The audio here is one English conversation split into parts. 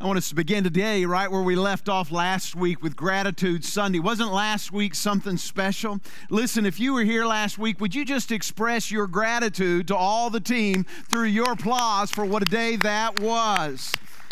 want us to begin today right where we left off last week with Gratitude Sunday. Wasn't last week something special? Listen, if you were here last week, would you just express your gratitude to all the team through your applause for what a day that was?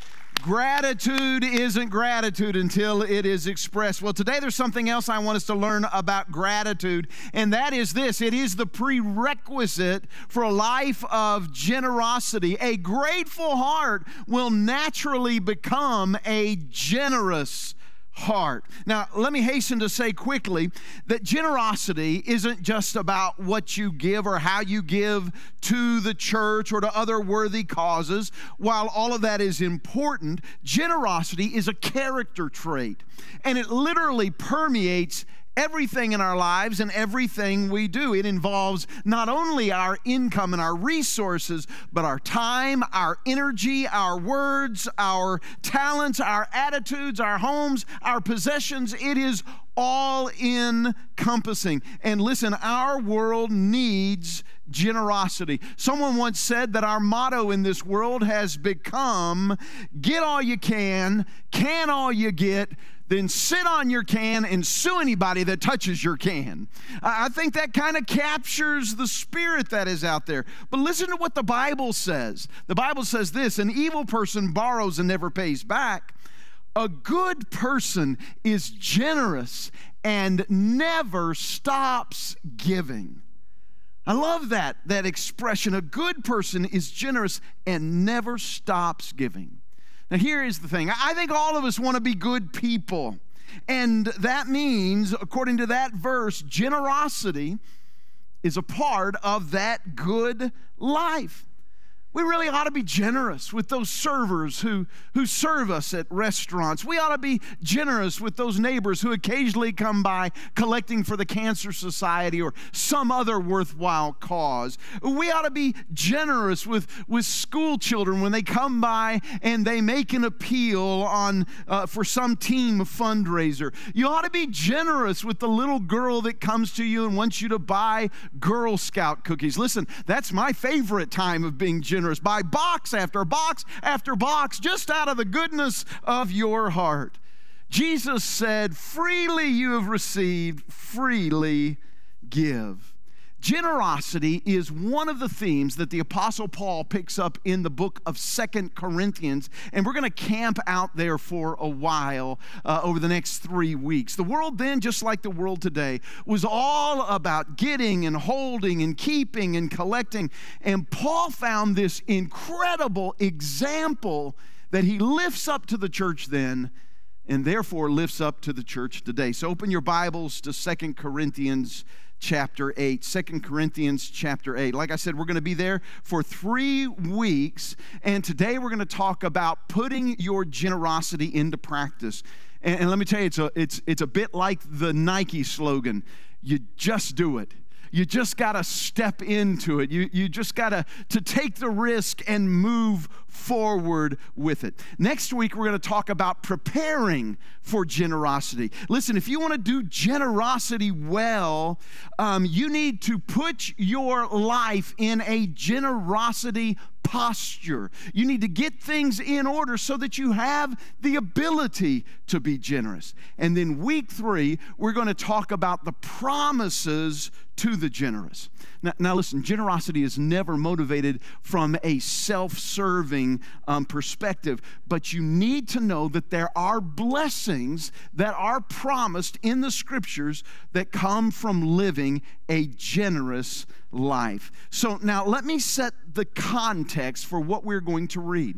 Gratitude isn't gratitude until it is expressed. Well, today there's something else I want us to learn about gratitude, and that is this. It is the prerequisite for a life of generosity. A grateful heart will naturally become a generous heart. Now, let me hasten to say quickly that generosity isn't just about what you give or how you give to the church or to other worthy causes. While all of that is important, generosity is a character trait, and it literally permeates everything in our lives and everything we do. It involves not only our income and our resources, but our time, our energy, our words, our talents, our attitudes, our homes, our possessions. It is all encompassing. And listen, our world needs generosity. Someone once said that our motto in this world has become, get all you can all you get, then sit on your can and sue anybody that touches your can. I think that kind of captures the spirit that is out there. But listen to what the Bible says. The Bible says this: an evil person borrows and never pays back. A good person is generous and never stops giving. I love that expression. A good person is generous and never stops giving. Now, here is the thing. I think all of us want to be good people. And that means, according to that verse, generosity is a part of that good life. We really ought to be generous with those servers who serve us at restaurants. We ought to be generous with those neighbors who occasionally come by collecting for the Cancer Society or some other worthwhile cause. We ought to be generous with school children when they come by and they make an appeal for some team fundraiser. You ought to be generous with the little girl that comes to you and wants you to buy Girl Scout cookies. Listen, that's my favorite time of being generous. Buy box after box after box just out of the goodness of your heart. Jesus said, freely you have received, freely give. Generosity is one of the themes that the Apostle Paul picks up in the book of 2 Corinthians, and we're going to camp out there for a while over the next 3 weeks. The world then, just like the world today, was all about getting and holding and keeping and collecting, and Paul found this incredible example that he lifts up to the church then, and therefore lifts up to the church today. So open your Bibles to 2 Corinthians chapter 8. 2 Corinthians chapter 8. Like I said, we're going to be there for 3 weeks, and today we're going to talk about putting your generosity into practice. And let me tell you, it's a bit like the Nike slogan, you just do it. You just got to step into it. You just got to take the risk and move forward with it. Next week, we're going to talk about preparing for generosity. Listen, if you want to do generosity well, you need to put your life in a generosity posture. You need to get things in order so that you have the ability to be generous. And then week 3, we're going to talk about the promises to the generous. Now listen, generosity is never motivated from a self-serving perspective, but you need to know that there are blessings that are promised in the scriptures that come from living a generous life. So now let me set the context for what we're going to read.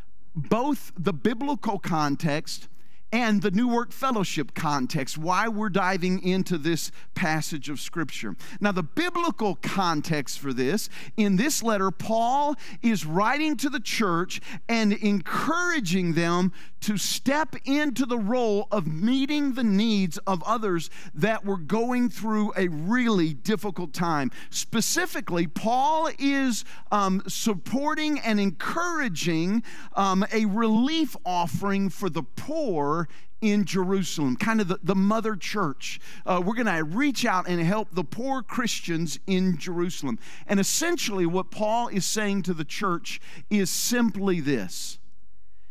Both the biblical context and the New Work Fellowship context, why we're diving into this passage of Scripture. Now, the biblical context for this, in this letter, Paul is writing to the church and encouraging them to step into the role of meeting the needs of others that were going through a really difficult time. Specifically, Paul is supporting and encouraging a relief offering for the poor in Jerusalem, kind of the mother church. We're going to reach out and help the poor Christians in Jerusalem. And essentially what Paul is saying to the church is simply this: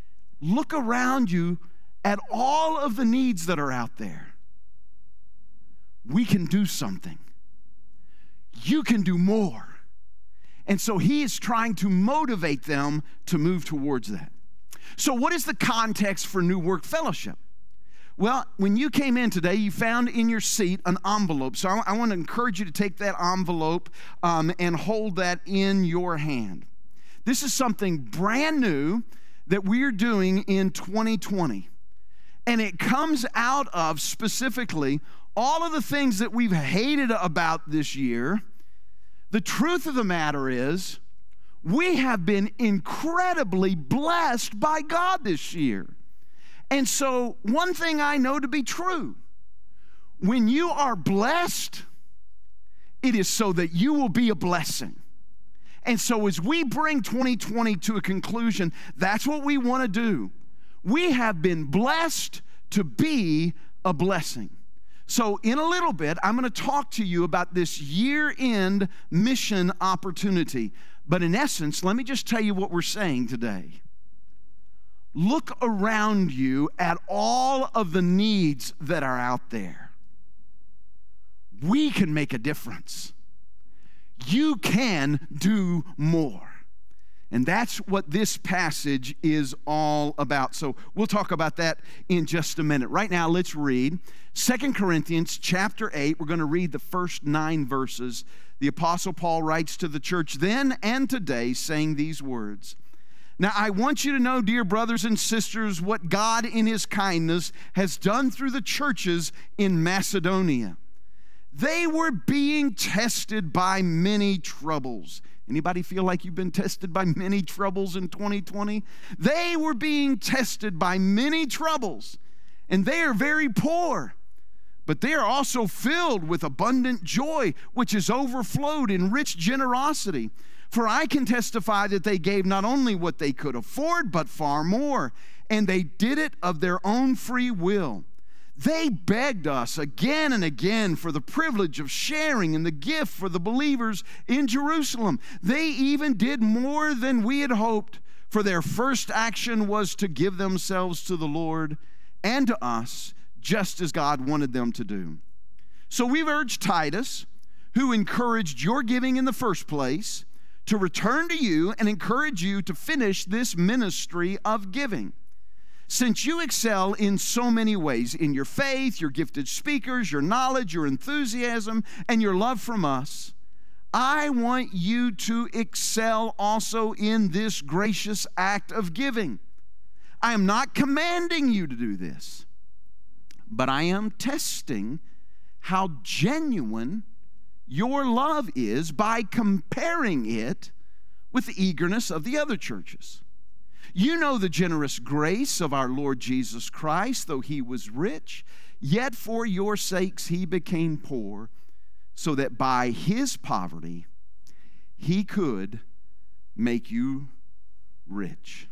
look around you at all of the needs that are out there. We can do something. You can do more. And so he is trying to motivate them to move towards that. So what is the context for New Work Fellowship? Well, when you came in today, you found in your seat an envelope. So I want to encourage you to take that envelope and hold that in your hand. This is something brand new that we're doing in 2020. And it comes out of specifically all of the things that we've hated about this year. The truth of the matter is, we have been incredibly blessed by God this year. And so, one thing I know to be true, when you are blessed, it is so that you will be a blessing. And so, as we bring 2020 to a conclusion, that's what we want to do. We have been blessed to be a blessing. So, in a little bit, I'm going to talk to you about this year-end mission opportunity. But in essence, let me just tell you what we're saying today. Look around you at all of the needs that are out there. We can make a difference. You can do more. And that's what this passage is all about. So we'll talk about that in just a minute. Right now, let's read 2 Corinthians chapter 8. We're going to read the first 9 verses. The Apostle Paul writes to the church then and today, saying these words. Now, I want you to know, dear brothers and sisters, what God in his kindness has done through the churches in Macedonia. They were being tested by many troubles. Anybody feel like you've been tested by many troubles in 2020? They were being tested by many troubles, and they are very poor. But they are also filled with abundant joy, which has overflowed in rich generosity. For I can testify that they gave not only what they could afford, but far more. And they did it of their own free will. They begged us again and again for the privilege of sharing in the gift for the believers in Jerusalem. They even did more than we had hoped, for their first action was to give themselves to the Lord and to us, just as God wanted them to do. So we've urged Titus, who encouraged your giving in the first place, to return to you and encourage you to finish this ministry of giving. Since you excel in so many ways, in your faith, your gifted speakers, your knowledge, your enthusiasm, and your love from us, I want you to excel also in this gracious act of giving. I am not commanding you to do this, but I am testing how genuine your love is by comparing it with the eagerness of the other churches. You know the generous grace of our Lord Jesus Christ, though he was rich, yet for your sakes he became poor, so that by his poverty he could make you rich.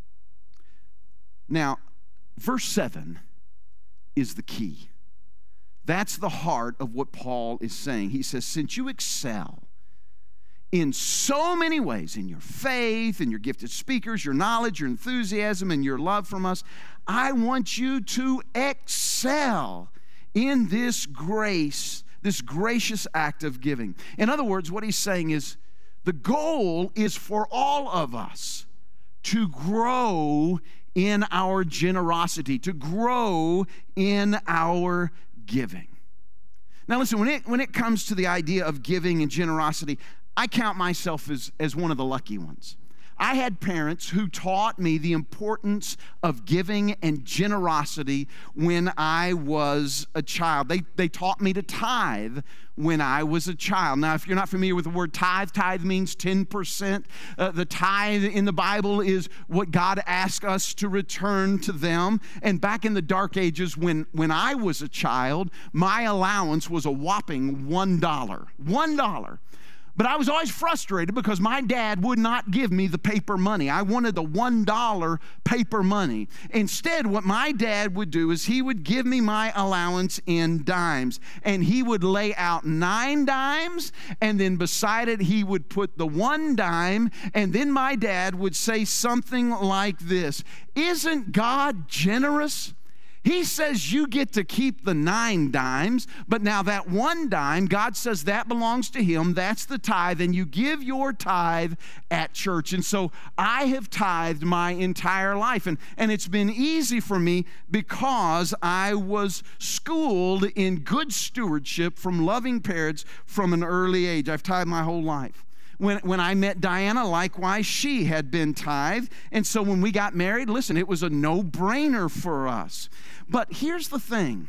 Now, verse 7 is the key. That's the heart of what Paul is saying. He says, since you excel in so many ways, in your faith, in your gifted speakers, your knowledge, your enthusiasm, and your love from us, I want you to excel in this grace, this gracious act of giving. In other words, what he's saying is, the goal is for all of us to grow in our generosity, to grow in our giving. Now listen, when it comes to the idea of giving and generosity, I count myself as one of the lucky ones. I had parents who taught me the importance of giving and generosity when I was a child. They taught me to tithe when I was a child. Now, if you're not familiar with the word tithe, tithe means 10%. The tithe in the Bible is what God asks us to return to them. And back in the dark ages when I was a child, my allowance was a whopping $1. $1. But I was always frustrated because my dad would not give me the paper money. I wanted the $1 paper money. Instead, what my dad would do is he would give me my allowance in dimes. And he would lay out 9 dimes, and then beside it, he would put the 1 dime. And then my dad would say something like this: "Isn't God generous? He says you get to keep the 9 dimes, but now that 1 dime, God says that belongs to him. That's the tithe, and you give your tithe at church." And so I have tithed my entire life, and it's been easy for me because I was schooled in good stewardship from loving parents from an early age. I've tithed my whole life. When I met Diana, likewise, she had been tithed. And so when we got married, listen, it was a no-brainer for us. But here's the thing.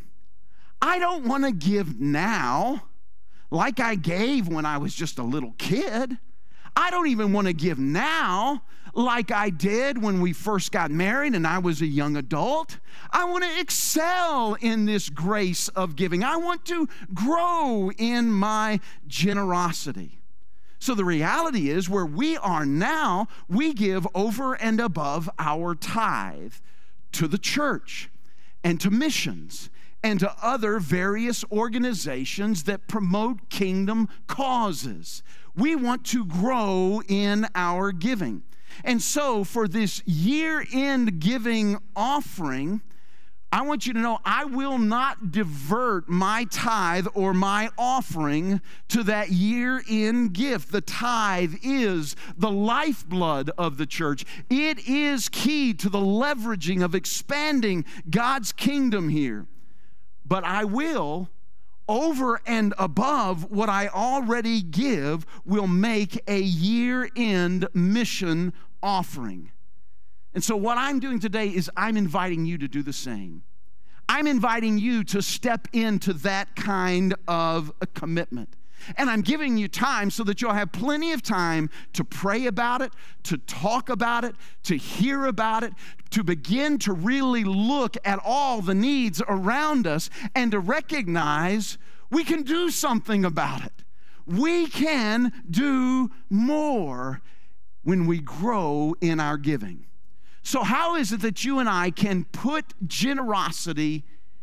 I don't want to give now like I gave when I was just a little kid. I don't even want to give now like I did when we first got married and I was a young adult. I want to excel in this grace of giving. I want to grow in my generosity. So the reality is, where we are now, we give over and above our tithe to the church and to missions and to other various organizations that promote kingdom causes. We want to grow in our giving. And so for this year-end giving offering, I want you to know I will not divert my tithe or my offering to that year-end gift. The tithe is the lifeblood of the church. It is key to the leveraging of expanding God's kingdom here. But I will, over and above what I already give, will make a year-end mission offering. And so what I'm doing today is I'm inviting you to do the same. I'm inviting you to step into that kind of a commitment. And I'm giving you time so that you'll have plenty of time to pray about it, to talk about it, to hear about it, to begin to really look at all the needs around us and to recognize we can do something about it. We can do more when we grow in our giving. So how is it that you and I can put generosity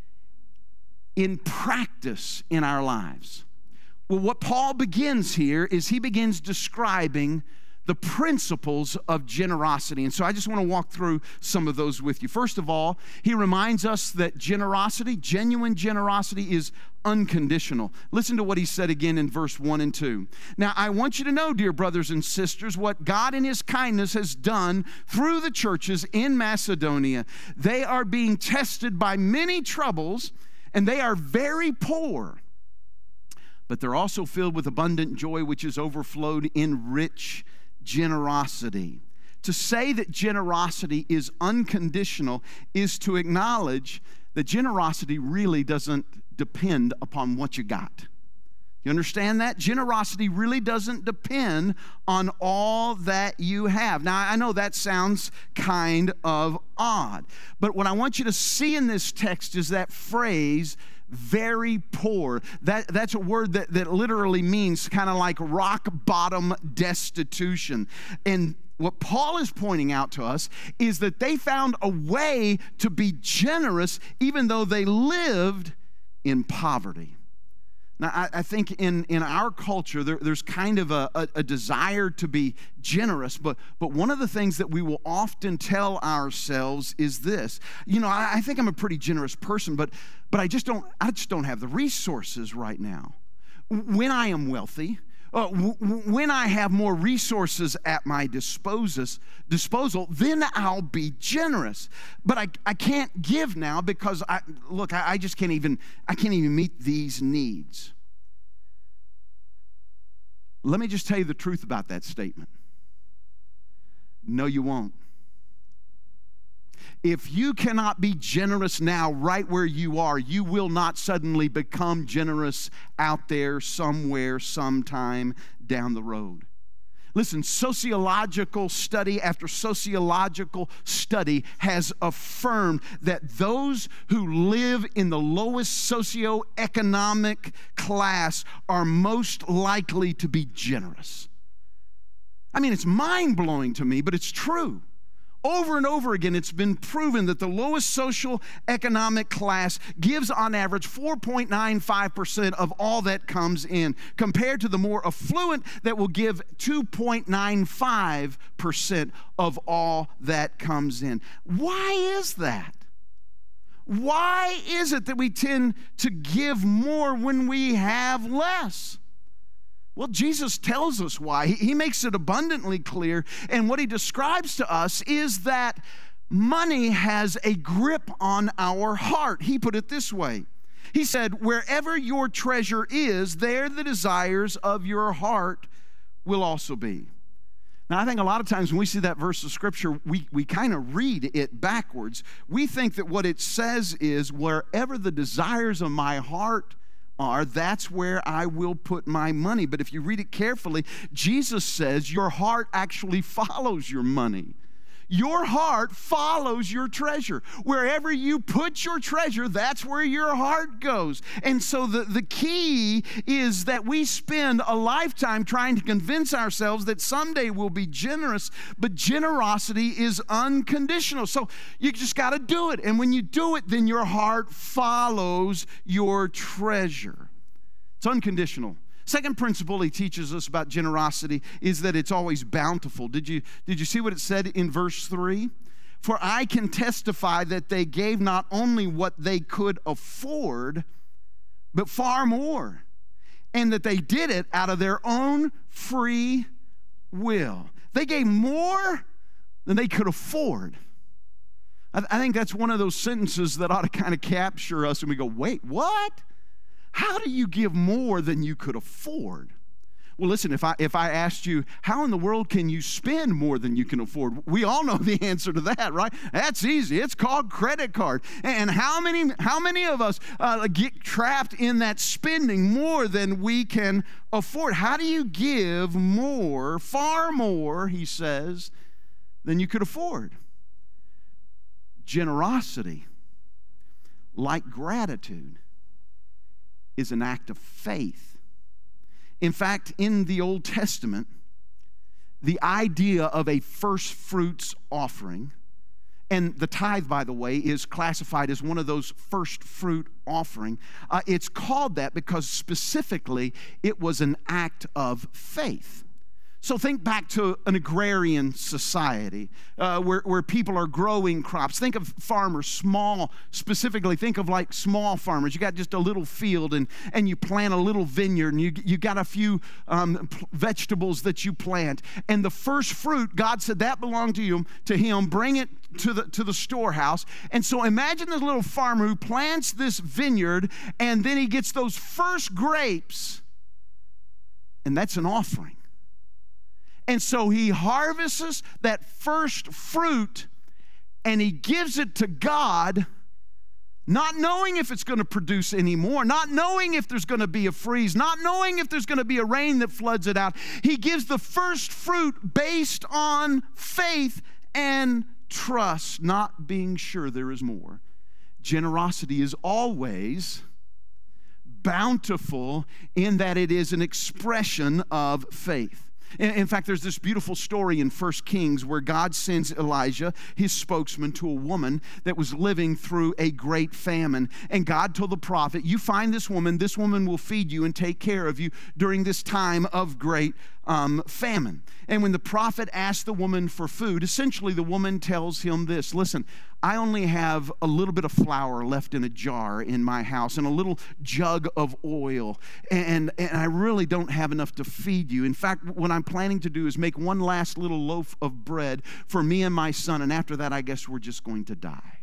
in practice in our lives? Well, what Paul begins here is he begins describing the principles of generosity. And so I just want to walk through some of those with you. First of all, he reminds us that generosity, genuine generosity, is unconditional. Listen to what he said again in verse 1 and 2. "Now, I want you to know, dear brothers and sisters, what God in his kindness has done through the churches in Macedonia. They are being tested by many troubles, and they are very poor. But they're also filled with abundant joy, which is overflowed in rich generosity." To say that generosity is unconditional is to acknowledge that generosity really doesn't depend upon what you got. You understand that? Generosity really doesn't depend on all that you have. Now, I know that sounds kind of odd, but what I want you to see in this text is that phrase, very poor. That's a word that literally means kind of like rock bottom destitution. And what Paul is pointing out to us is that they found a way to be generous even though they lived in poverty. Now, I think in our culture, there's kind of a desire to be generous, but one of the things that we will often tell ourselves is this: I think I'm a pretty generous person, but I just don't have the resources right now. When I am wealthy, when I have more resources at my disposal, then I'll be generous. But I can't give now because I just can't even meet these needs. Let me just tell you the truth about that statement. No, you won't. If you cannot be generous now right where you are, you will not suddenly become generous out there somewhere sometime down the road. Listen, sociological study after sociological study has affirmed that those who live in the lowest socioeconomic class are most likely to be generous. I mean, it's mind-blowing to me, but it's true. Over and over again, it's been proven that the lowest social economic class gives on average 4.95% of all that comes in, compared to the more affluent that will give 2.95% of all that comes in. Why is that? Why is it that we tend to give more when we have less? Well, Jesus tells us why. He makes it abundantly clear. And what he describes to us is that money has a grip on our heart. He put it this way. He said, wherever your treasure is, there the desires of your heart will also be. Now, I think a lot of times when we see that verse of Scripture, we kind of read it backwards. We think that what it says is, wherever the desires of my heart are, that's where I will put my money. But if you read it carefully, Jesus says your heart actually follows your money. Your heart follows your treasure. Wherever you put your treasure, that's where your heart goes. And so the key is that we spend a lifetime trying to convince ourselves that someday we'll be generous, but generosity is unconditional. So you just got to do it. And when you do it, then your heart follows your treasure. It's unconditional. Second principle he teaches us about generosity is that it's always bountiful. Did you see what it said in verse 3? For I can testify that they gave not only what they could afford, but far more, and that they did it out of their own free will. They gave more than they could afford. I think that's one of those sentences that ought to kind of capture us, and we go, wait, what? How do you give more than you could afford? Well, listen, if I asked you, how in the world can you spend more than you can afford? We all know the answer to that, right? That's easy. It's called credit card. And how many of us get trapped in that spending more than we can afford? How do you give more, far more, he says, than you could afford? Generosity, like gratitude, is an act of faith. In fact, in the Old Testament, the idea of a first fruits offering, and the tithe, by the way, is classified as one of those first fruit offering. It's called that because specifically it was an act of faith. So think back to an agrarian society where people are growing crops. Think of farmers, small, specifically think of like small farmers. You got just a little field and you plant a little vineyard, and you got a few vegetables that you plant. And the first fruit, God said that belonged to him, bring it to the storehouse. And so imagine this little farmer who plants this vineyard, and then he gets those first grapes, and that's an offering. And so he harvests that first fruit and he gives it to God, not knowing if it's going to produce any more, not knowing if there's going to be a freeze, not knowing if there's going to be a rain that floods it out. He gives the first fruit based on faith and trust, not being sure there is more. Generosity is always bountiful in that it is an expression of faith. In fact, there's this beautiful story in 1 Kings where God sends Elijah, his spokesman, to a woman that was living through a great famine. And God told the prophet, you find this woman will feed you and take care of you during this time of great famine. And when the prophet asked the woman for food, essentially the woman tells him this: listen, I only have a little bit of flour left in a jar in my house and a little jug of oil, and I really don't have enough to feed you. In fact, what I'm planning to do is make one last little loaf of bread for me and my son, and after that, I guess we're just going to die.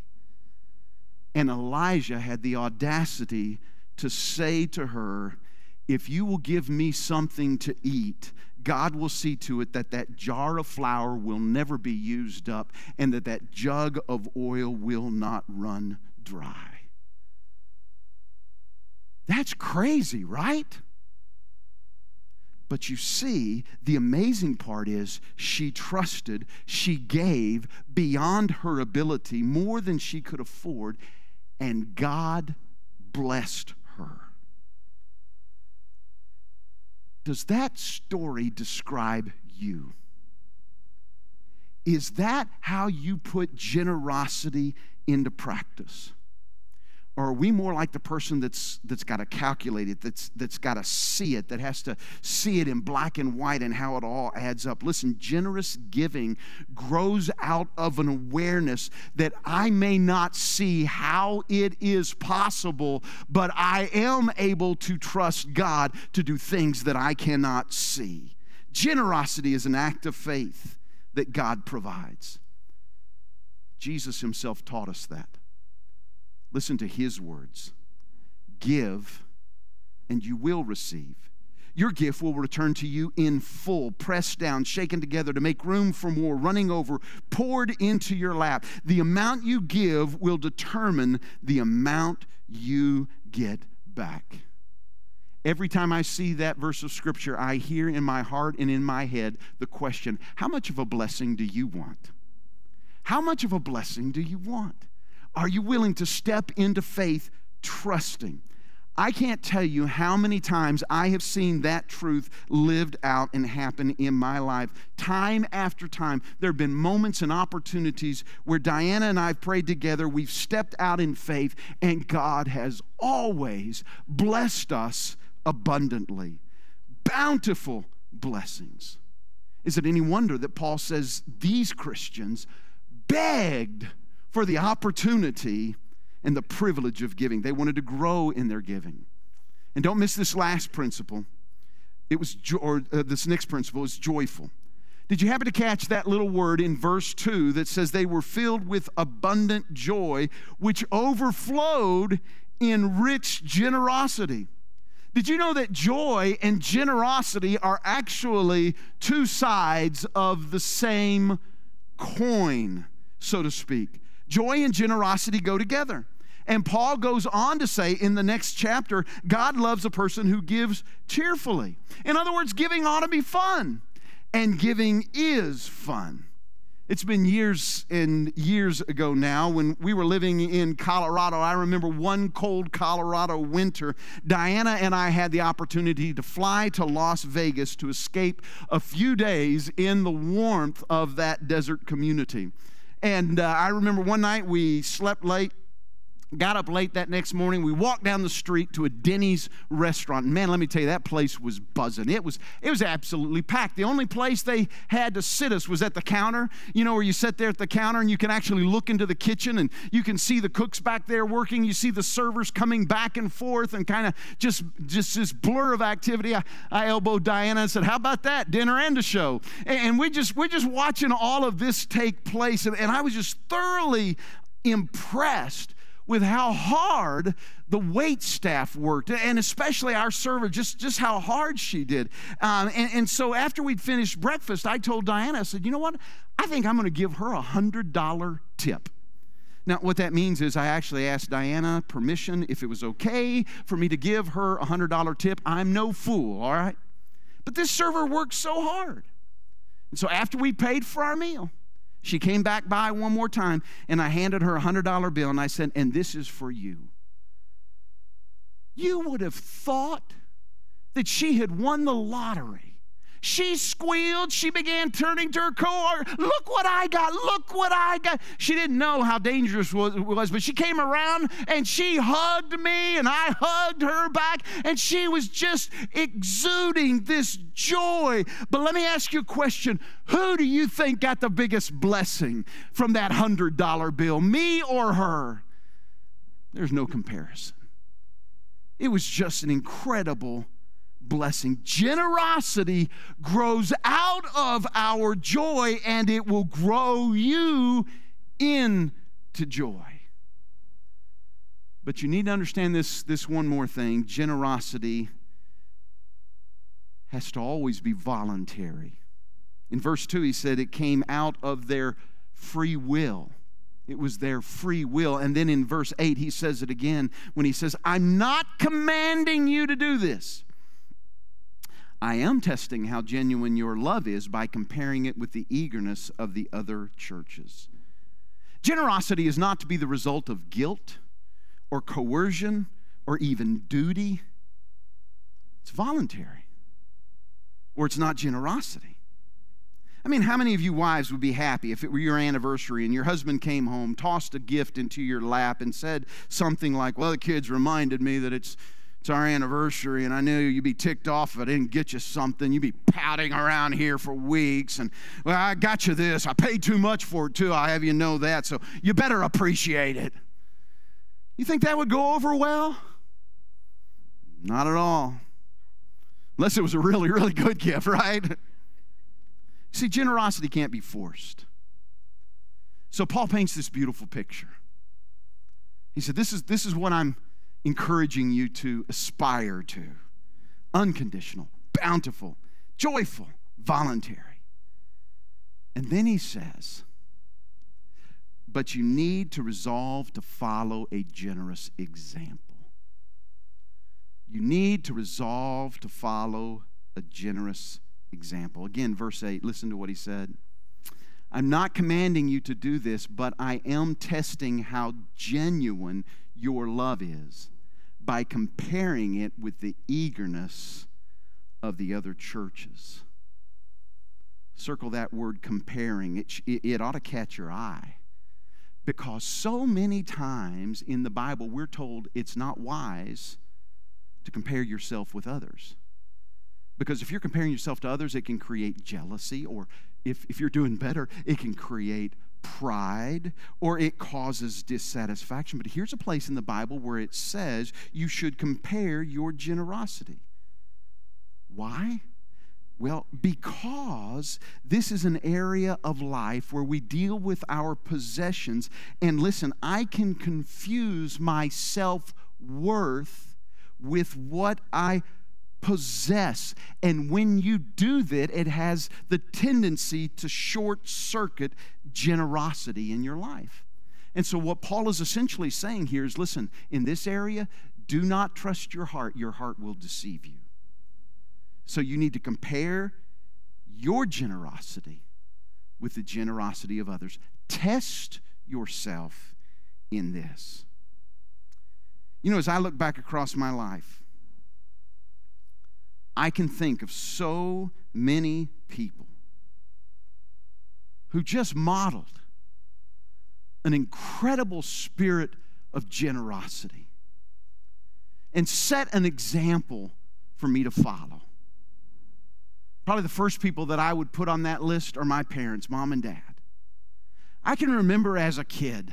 And Elijah had the audacity to say to her, if you will give me something to eat, God will see to it that that jar of flour will never be used up and that that jug of oil will not run dry. That's crazy, right? But you see, the amazing part is she trusted, she gave beyond her ability, more than she could afford, and God blessed her. Does that story describe you? Is that how you put generosity into practice? Or are we more like the person that's got to calculate it, that's got to see it, that has to see it in black and white and how it all adds up? Listen, generous giving grows out of an awareness that I may not see how it is possible, but I am able to trust God to do things that I cannot see. Generosity is an act of faith that God provides. Jesus himself taught us that. Listen to his words. Give, and you will receive. Your gift will return to you in full, pressed down, shaken together to make room for more, running over, poured into your lap. The amount you give will determine the amount you get back. Every time I see that verse of Scripture, I hear in my heart and in my head the question, how much of a blessing do you want? How much of a blessing do you want? Are you willing to step into faith trusting? I can't tell you how many times I have seen that truth lived out and happen in my life. Time after time, there have been moments and opportunities where Diana and I have prayed together. We've stepped out in faith, and God has always blessed us abundantly. Bountiful blessings. Is it any wonder that Paul says these Christians begged for the opportunity and the privilege of giving? They wanted to grow in their giving. And don't miss this last principle. This next principle is joyful. Did you happen to catch that little word in verse 2 that says they were filled with abundant joy, which overflowed in rich generosity? Did you know that joy and generosity are actually two sides of the same coin, so to speak? Joy and generosity go together. And Paul goes on to say in the next chapter, God loves a person who gives cheerfully. In other words, giving ought to be fun. And giving is fun. It's been years and years ago now when we were living in Colorado. I remember one cold Colorado winter. Diana and I had the opportunity to fly to Las Vegas to escape a few days in the warmth of that desert community. And I remember one night we slept late, got up late that next morning. We walked down the street to a Denny's restaurant. And man, let me tell you, that place was buzzing. It was absolutely packed. The only place they had to sit us was at the counter, you know, where you sit there at the counter and you can actually look into the kitchen and you can see the cooks back there working. You see the servers coming back and forth and kind of just this blur of activity. I elbowed Diana and said, how about that? Dinner and a show. And we're just watching all of this take place. And I was just thoroughly impressed with how hard the wait staff worked, and especially our server, just how hard she did. And so after we'd finished breakfast, I told Diana, I said, you know what? I think I'm going to give her a $100 tip. Now, what that means is I actually asked Diana permission if it was okay for me to give her a $100 tip. I'm no fool, all right? But this server worked so hard. And so after we paid for our meal, she came back by one more time, and I handed her a $100 bill, and I said, and this is for you. You would have thought that she had won the lottery. She squealed. She began turning to her coworker. Look what I got. Look what I got. She didn't know how dangerous it was, but she came around and she hugged me and I hugged her back, and she was just exuding this joy. But let me ask you a question. Who do you think got the biggest blessing from that $100 bill, me or her? There's no comparison. It was just an incredible blessing. Generosity grows out of our joy, and it will grow you into joy. But you need to understand this one more thing. Generosity has to always be voluntary. In verse 2, he said it came out of their free will. It was their free will. And then in verse 8, he says it again when he says, I'm not commanding you to do this. I am testing how genuine your love is by comparing it with the eagerness of the other churches. Generosity is not to be the result of guilt or coercion or even duty. It's voluntary, or it's not generosity. I mean, how many of you wives would be happy if it were your anniversary and your husband came home, tossed a gift into your lap, and said something like, well, the kids reminded me that it's our anniversary, and I knew you'd be ticked off if I didn't get you something. You'd be pouting around here for weeks, and, well, I got you this. I paid too much for it, too. I have you know that, so you better appreciate it. You think that would go over well? Not at all. Unless it was a really, really good gift, right? See, generosity can't be forced. So Paul paints this beautiful picture. He said, this is what I'm encouraging you to aspire to. Unconditional, bountiful, joyful, voluntary. And then he says, but you need to resolve to follow a generous example. You need to resolve to follow a generous example. Again, verse 8, listen to what he said. I'm not commanding you to do this, but I am testing how genuine your love is by comparing it with the eagerness of the other churches. Circle that word comparing. It ought to catch your eye, because so many times in the Bible we're told it's not wise to compare yourself with others. Because if you're comparing yourself to others, it can create jealousy, or if you're doing better, it can create pride, or it causes dissatisfaction. But here's a place in the Bible where it says you should compare your generosity. Why? Well, because this is an area of life where we deal with our possessions. And listen, I can confuse my self-worth with what I possess. And when you do that, it has the tendency to short-circuit generosity in your life. And so what Paul is essentially saying here is, listen, in this area, do not trust your heart. Your heart will deceive you. So you need to compare your generosity with the generosity of others. Test yourself in this. You know, as I look back across my life, I can think of so many people who just modeled an incredible spirit of generosity and set an example for me to follow. Probably the first people that I would put on that list are my parents, mom and dad. I can remember as a kid,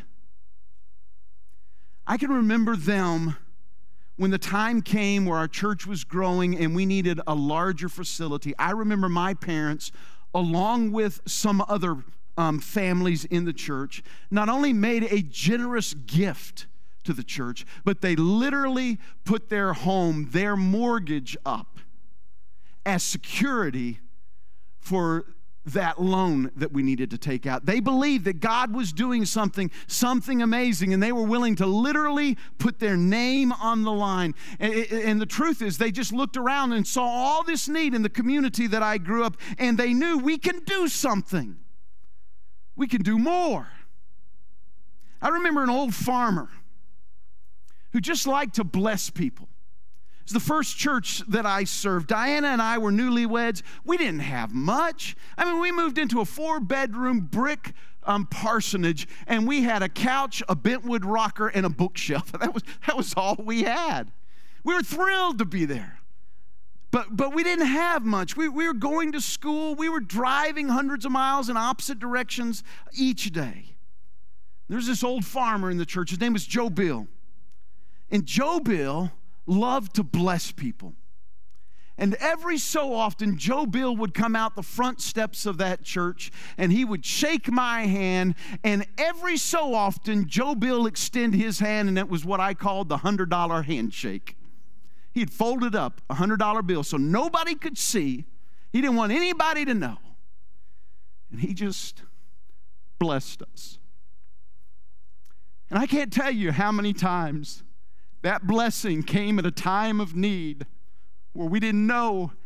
I can remember them when the time came where our church was growing and we needed a larger facility. I remember my parents, along with some other families in the church, not only made a generous gift to the church, but they literally put their home, their mortgage up as security for that loan that we needed to take out. They believed that God was doing something amazing, and they were willing to literally put their name on the line. And the truth is, they just looked around and saw all this need in the community that I grew up, and they knew we can do something. We can do more. I remember an old farmer who just liked to bless people. It's the first church that I served. Diana and I were newlyweds. We didn't have much. I mean, we moved into a 4-bedroom brick parsonage, and we had a couch, a bentwood rocker, and a bookshelf. That was all we had. We were thrilled to be there. But we didn't have much. We were going to school. We were driving hundreds of miles in opposite directions each day. There's this old farmer in the church. His name was Joe Bill. And Joe Bill loved to bless people. And every so often, Joe Bill would come out the front steps of that church, and he would shake my hand, and every so often, Joe Bill extend his hand, and it was what I called the $100 handshake. He'd folded up a $100 bill so nobody could see. He didn't want anybody to know. And he just blessed us. And I can't tell you how many times that blessing came at a time of need where we didn't know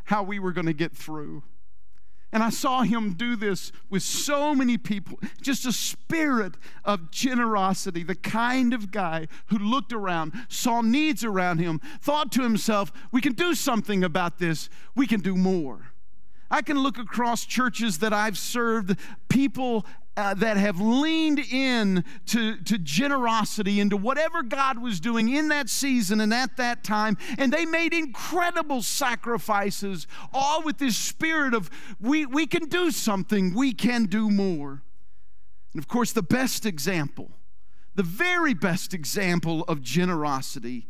how we were going to get through. And I saw him do this with so many people, just a spirit of generosity, the kind of guy who looked around, saw needs around him, thought to himself, we can do something about this, we can do more. I can look across churches that I've served, people that have leaned in to generosity, into whatever God was doing in that season and at that time, and they made incredible sacrifices, all with this spirit of, we can do something, we can do more. And of course, the best example, the very best example of generosity,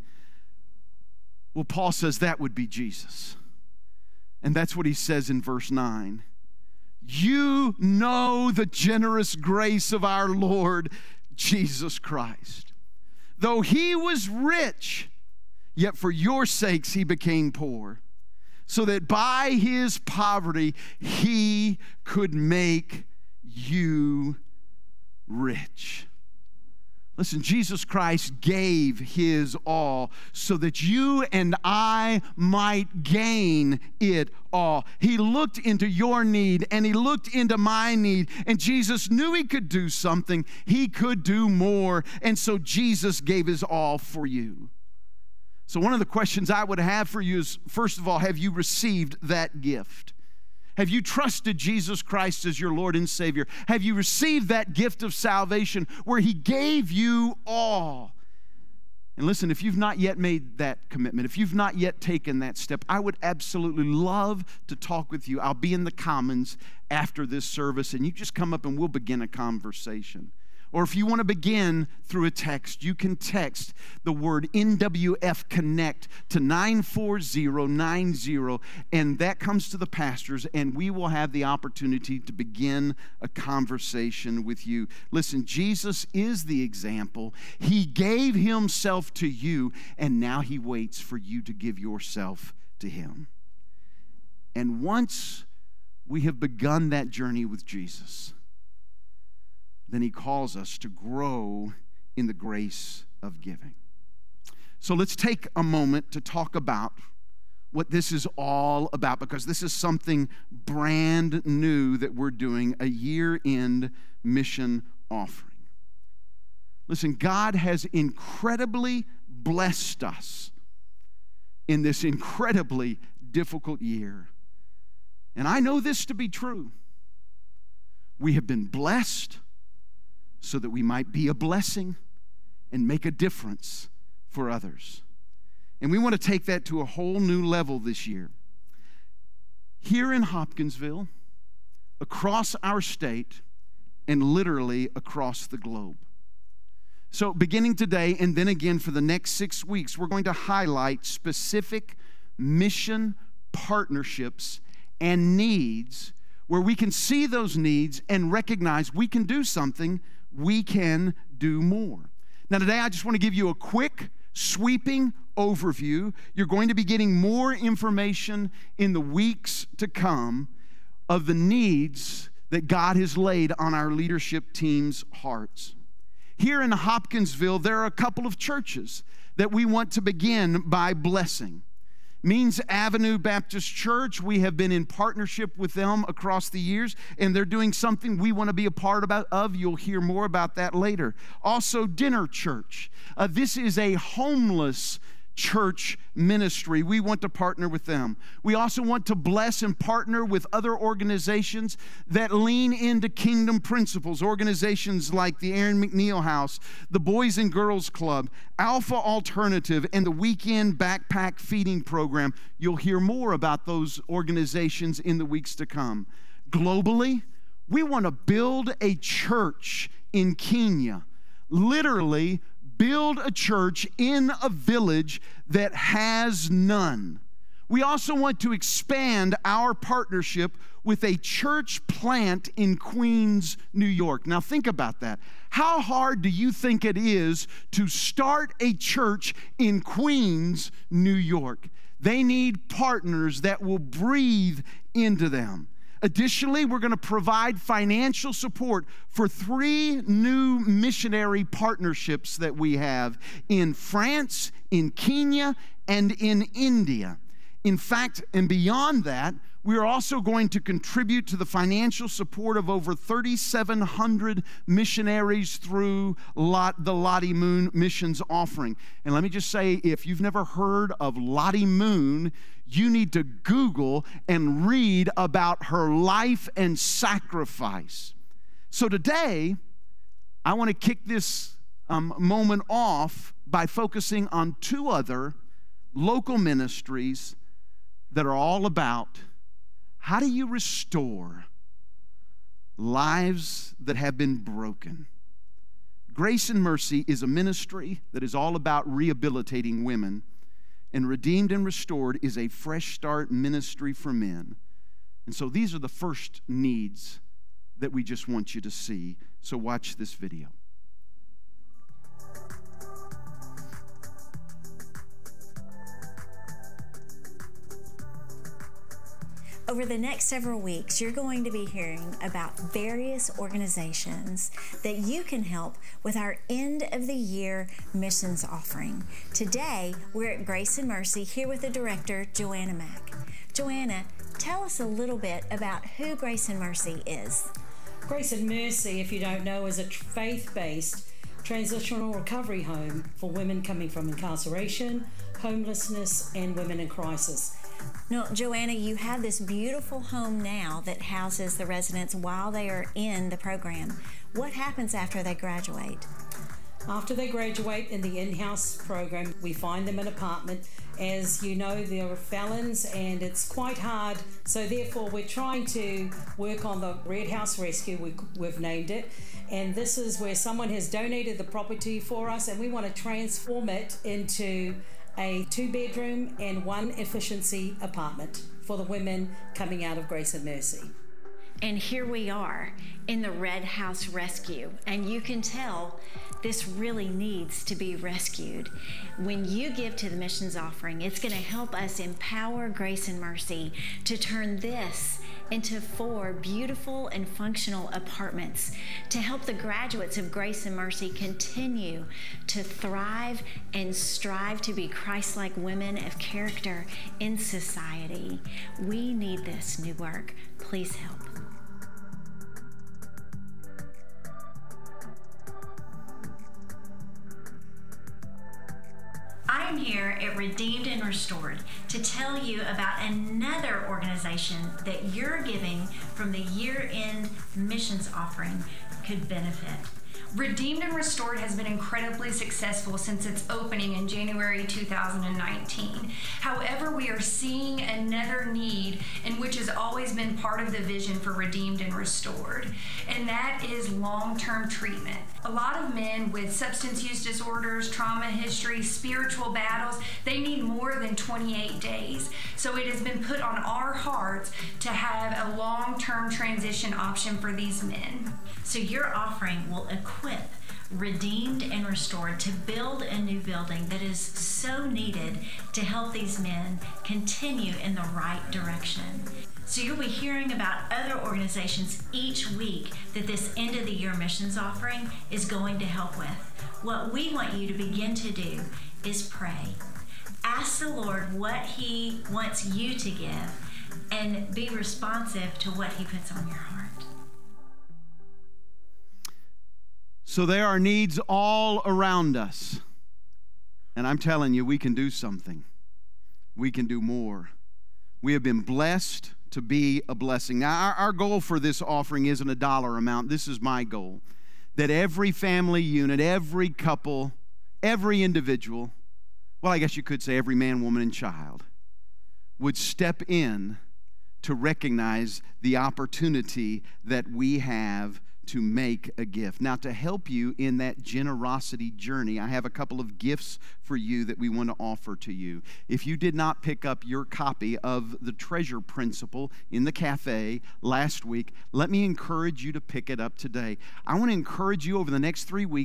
well, Paul says that would be Jesus. And that's what he says in verse 9. You know the generous grace of our Lord Jesus Christ. Though he was rich, yet for your sakes he became poor, so that by his poverty he could make you rich. Listen, Jesus Christ gave his all so that you and I might gain it all. He looked into your need and he looked into my need, and Jesus knew he could do something. He could do more, and so Jesus gave his all for you. So one of the questions I would have for you is, first of all, have you received that gift? Have you trusted Jesus Christ as your Lord and Savior? Have you received that gift of salvation where he gave you all? And listen, if you've not yet made that commitment, if you've not yet taken that step, I would absolutely love to talk with you. I'll be in the Commons after this service, and you just come up and we'll begin a conversation. Or if you want to begin through a text, you can text the word NWF Connect to 94090, and that comes to the pastors, and we will have the opportunity to begin a conversation with you. Listen, Jesus is the example. He gave himself to you, and now he waits for you to give yourself to him. And once we have begun that journey with Jesus, then he calls us to grow in the grace of giving. So let's take a moment to talk about what this is all about, because this is something brand new that we're doing, a year-end mission offering. Listen, God has incredibly blessed us in this incredibly difficult year. And I know this to be true. We have been blessed so that we might be a blessing and make a difference for others. And we want to take that to a whole new level this year. Here in Hopkinsville, across our state, and literally across the globe. So beginning today and then again for the next 6 weeks, we're going to highlight specific mission partnerships and needs where we can see those needs and recognize we can do something, we can do more. Now today I just want to give you a quick, sweeping overview. You're going to be getting more information in the weeks to come of the needs that God has laid on our leadership team's hearts. Here in Hopkinsville, there are a couple of churches that we want to begin by blessing. Means Avenue Baptist Church, we have been in partnership with them across the years, and they're doing something we want to be a part of. You'll hear more about that later. Also, Dinner Church. This is a homeless church ministry. We want to partner with them. We also want to bless and partner with other organizations that lean into kingdom principles. Organizations like the Aaron McNeil House, the Boys and Girls Club, Alpha Alternative, and the Weekend Backpack Feeding Program. You'll hear more about those organizations in the weeks to come. Globally, we want to build a church in Kenya. Literally, build a church in a village that has none. We also want to expand our partnership with a church plant in Queens, New York. Now think about that. How hard do you think it is to start a church in Queens, New York? They need partners that will breathe into them. Additionally, we're going to provide financial support for 3 new missionary partnerships that we have in France, in Kenya, and in India. In fact, and beyond that, we are also going to contribute to the financial support of over 3,700 missionaries through the Lottie Moon Missions Offering. And let me just say, if you've never heard of Lottie Moon, you need to Google and read about her life and sacrifice. So today, I want to kick this moment off by focusing on two other local ministries that are all about how do you restore lives that have been broken. Grace and Mercy is a ministry that is all about rehabilitating women, and Redeemed and Restored is a fresh start ministry for men. And so these are the first needs that we just want you to see. So watch this video. Over the next several weeks, you're going to be hearing about various organizations that you can help with our end of the year missions offering. Today, we're at Grace and Mercy here with the director, Joanna Mack. Joanna, tell us a little bit about who Grace and Mercy is. Grace and Mercy, if you don't know, is a faith-based transitional recovery home for women coming from incarceration, homelessness, and women in crisis. Now, Joanna, you have this beautiful home now that houses the residents while they are in the program. What happens after they graduate? After they graduate in the in-house program, we find them an apartment. As you know, they're felons and it's quite hard, so therefore we're trying to work on the Red House Rescue, we've named it, and this is where someone has donated the property for us and we want to transform it into a 2-bedroom and 1 efficiency apartment for the women coming out of Grace and Mercy. And here we are in the Red House Rescue, and you can tell this really needs to be rescued. When you give to the missions offering, it's going to help us empower Grace and Mercy to turn this into 4 beautiful and functional apartments to help the graduates of Grace and Mercy continue to thrive and strive to be Christ-like women of character in society. We need this new work. Please help. I'm here at Redeemed and Restored to tell you about another organization that your giving from the year-end missions offering could benefit. Redeemed and Restored has been incredibly successful since its opening in January 2019. However, we are seeing another need, and which has always been part of the vision for Redeemed and Restored, and that is long-term treatment. A lot of men with substance use disorders, trauma history, spiritual battles, they need more than 28 days. So it has been put on our hearts to have a long-term transition option for these men. So your offering will equip Redeemed and Restored to build a new building that is so needed to help these men continue in the right direction. So you'll be hearing about other organizations each week that this end of the year missions offering is going to help with. What we want you to begin to do is pray. Ask the Lord what He wants you to give and be responsive to what He puts on your heart. So there are needs all around us. And I'm telling you, we can do something. We can do more. We have been blessed to be a blessing. Now, our goal for this offering isn't a dollar amount. This is my goal. That every family unit, every couple, every individual, well, I guess you could say every man, woman, and child, would step in to recognize the opportunity that we have to make a gift. Now, to help you in that generosity journey, I have a couple of gifts for you that we want to offer to you. If you did not pick up your copy of the Treasure Principle in the cafe last week, let me encourage you to pick it up today. I want to encourage you over the next 3 weeks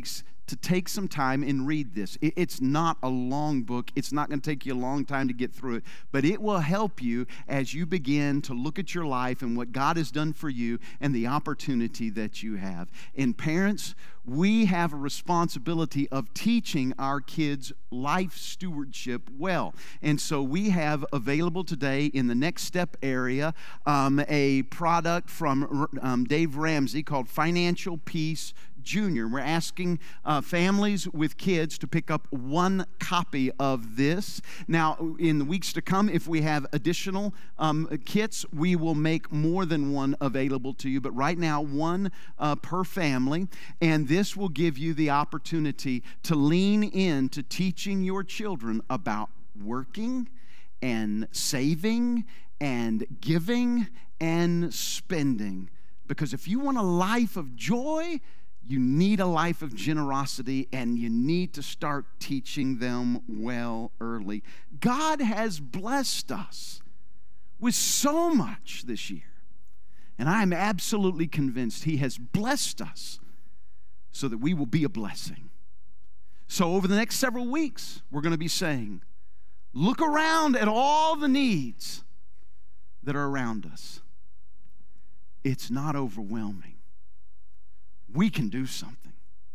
to take some time and read this. It's not a long book. It's not going to take you a long time to get through it, but it will help you as you begin to look at your life and what God has done for you and the opportunity that you have. And parents, we have a responsibility of teaching our kids life stewardship well. And so we have available today in the Next Step area a product from Dave Ramsey called Financial Peace Junior. We're asking families with kids to pick up one copy of this. Now, in the weeks to come, if we have additional kits, we will make more than one available to you. But right now, one per family. And this will give you the opportunity to lean into teaching your children about working and saving and giving and spending. Because if you want a life of joy, you need a life of generosity, and you need to start teaching them well early. God has blessed us with so much this year, and I am absolutely convinced He has blessed us so that we will be a blessing. So over the next several weeks, we're going to be saying, look around at all the needs that are around us. It's not overwhelming. We can do something.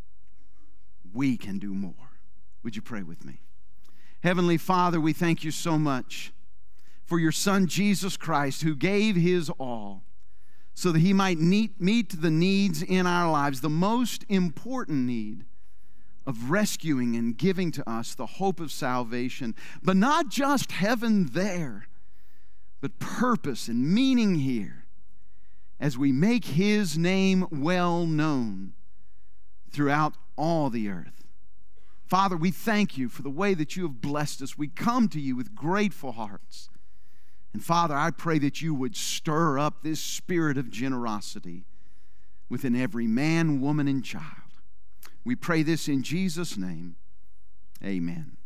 We can do more. Would you pray with me? Heavenly Father, we thank you so much for your Son, Jesus Christ, who gave his all so that he might meet the needs in our lives, the most important need of rescuing and giving to us the hope of salvation, but not just heaven there, but purpose and meaning here, as we make his name well known throughout all the earth. Father, we thank you for the way that you have blessed us. We come to you with grateful hearts. And Father, I pray that you would stir up this spirit of generosity within every man, woman, and child. We pray this in Jesus' name. Amen.